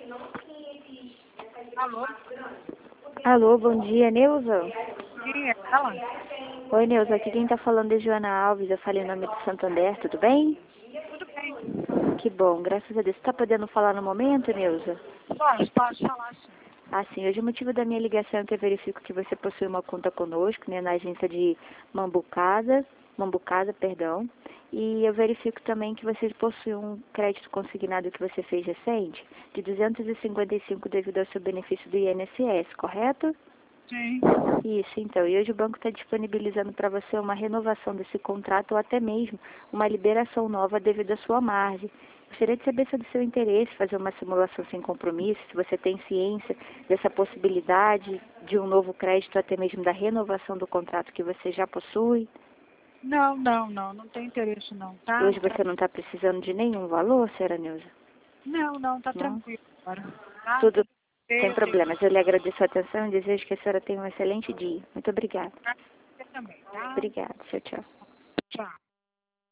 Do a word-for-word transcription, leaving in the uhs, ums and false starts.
Alô? Alô, bom dia, Neuza? Sim, é ela? Oi, Neuza, aqui quem tá falando é Joana Alves, eu falei o nome do Santander, tudo bem? Tudo bem. Que bom, graças a Deus. Você tá podendo falar no momento, Neuza? Posso, posso falar sim. Ah, sim, hoje o motivo da minha ligação é que eu verifico que você possui uma conta conosco, né, na agência de Mambucada, Mambucada, perdão, e eu verifico também que você possui um crédito consignado que você fez recente, de duzentos e cinquenta e cinco devido ao seu benefício do I N S S, correto? Sim. Isso, então. E hoje o banco está disponibilizando para você uma renovação desse contrato ou até mesmo uma liberação nova devido à sua margem. Gostaria de saber se é do seu interesse fazer uma simulação sem compromisso, se você tem ciência dessa possibilidade de um novo crédito, até mesmo da renovação do contrato que você já possui. Não, não, não, não tem interesse não, E tá? hoje você não está precisando de nenhum valor, senhora Neuza? Não, não, tá Não? tranquilo agora. Tá? Tudo Tudo sem bem, problemas. Eu lhe agradeço a atenção e desejo que a senhora tenha um excelente dia. Muito obrigada. você também, tá? Obrigada. Tchau, tchau. Tchau.